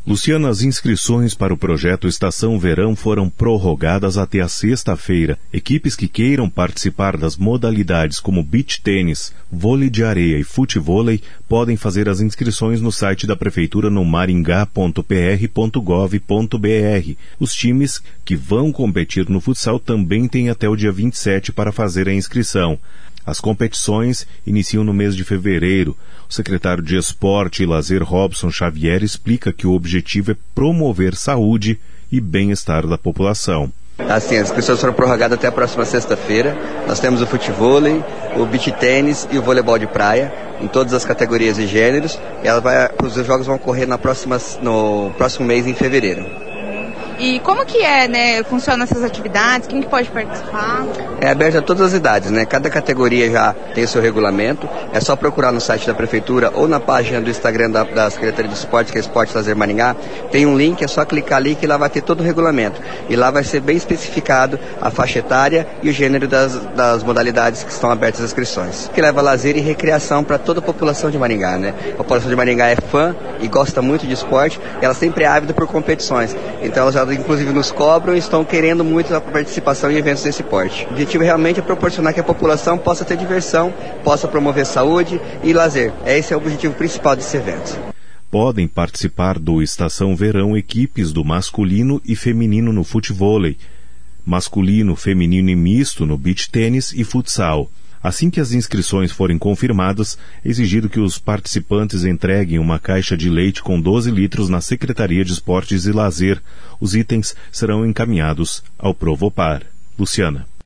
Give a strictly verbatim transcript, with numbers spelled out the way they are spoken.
Luciana, as inscrições para o projeto Estação Verão foram prorrogadas até a sexta-feira. Equipes que queiram participar das modalidades como beach tênis, vôlei de areia e futevôlei podem fazer as inscrições no site da Prefeitura no maringá ponto p r ponto gov ponto b r. Os times que vão competir no futsal também têm até o dia vinte e sete para fazer a inscrição. As competições iniciam no mês de fevereiro. O secretário de Esporte e Lazer, Robson Xavier, explica que o objetivo é promover saúde e bem-estar da população. Assim, as inscrições foram prorrogadas até a próxima sexta-feira. Nós temos o futevôlei, o beach tênis e o voleibol de praia, em todas as categorias e gêneros. E ela vai, os jogos vão ocorrer na próxima, no próximo mês, em fevereiro. E como que é, né, funcionam essas atividades? Quem que pode participar? É aberto a todas as idades, né? Cada categoria já tem o seu regulamento. É só procurar no site da Prefeitura ou na página do Instagram da, da Secretaria de Esportes, que é Esporte Lazer Maringá. Tem um link, é só clicar ali que lá vai ter todo o regulamento. E lá vai ser bem especificado a faixa etária e o gênero das, das modalidades que estão abertas às inscrições. Que leva lazer e recreação para toda a população de Maringá, né? A população de Maringá é fã e gosta muito de esporte. E ela sempre é ávida por competições. Então elas já inclusive nos cobram e estão querendo muito a participação em eventos desse porte. O objetivo realmente é proporcionar que a população possa ter diversão, possa promover saúde e lazer. Esse é o objetivo principal desse evento. Podem participar do Estação Verão equipes do masculino e feminino no futevôlei, masculino, feminino e misto no beach tênis e futsal. Assim que as inscrições forem confirmadas, é exigido que os participantes entreguem uma caixa de leite com doze litros na Secretaria de Esportes e Lazer. Os itens serão encaminhados ao Provopar. Luciana.